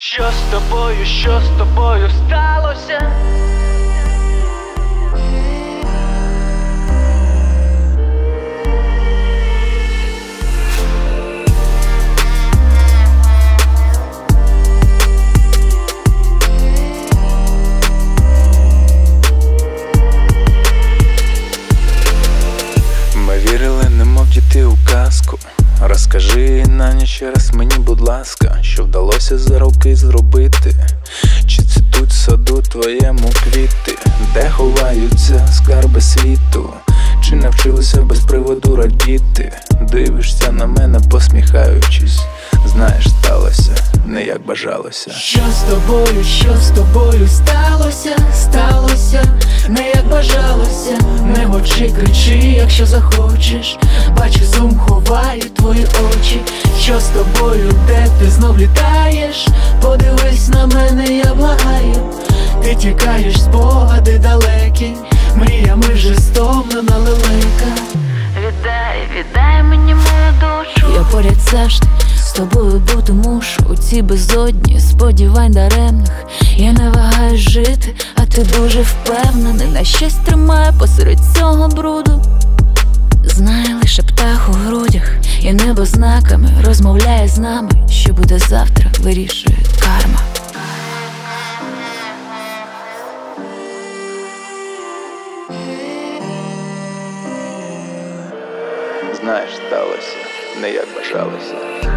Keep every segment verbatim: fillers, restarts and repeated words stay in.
Що з тобою, що з тобою сталося? Ми вірили, немов діти у казку. Розкажи на ніч раз мені, будь ласка, що вдалося за роки зробити? Чи цвітуть в саду твоєму квіти, де ховаються скарби світу? Чи навчилися без приводу радіти? Дивишся на мене, посміхаючись. Знаєш, сталося не як бажалося. Що з тобою, що з тобою сталося? Сталося не як бажалося. Не мовчи, кричи, якщо захочеш. Бачу, сум ховає твої очі. Що з тобою, де ти знов літаєш? Подивись на мене, я благаю. Ти тікаєш, спогади далекі, мріями жестовно на лелека. Віддай, віддай мені мою душу. Я поряд завжди з тобою бути мушу. У цій безодні сподівань даремних. Я не вагаюсь жити, а ти дуже впевнений. На щось тримає посеред цього бруду. Знає лише птах у грудях, і небо знаками розмовляє з нами. Що буде завтра, вирішує карма. Знаєш, сталося не як бажалося.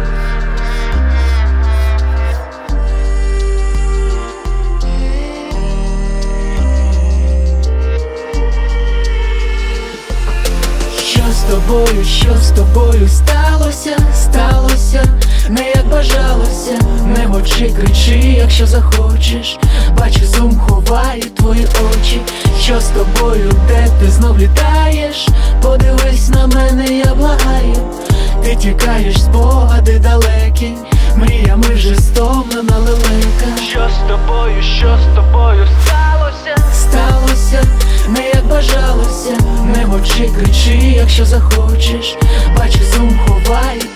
Що з тобою, що з тобою сталося? Сталося не як бажалося. Не мовчи, кричи, якщо захочеш. Бачу, сум ховає твої очі. Що з тобою, де ти знов літаєш? Подивись на мене, я благаю. Ти тікаєш, спогади далекі, мріями жестовно на лелека. Що з тобою, що з тобою сталося? Сталося не як бажалося. Не мовчи, кричи, якщо захочеш. Бачу, сум ховає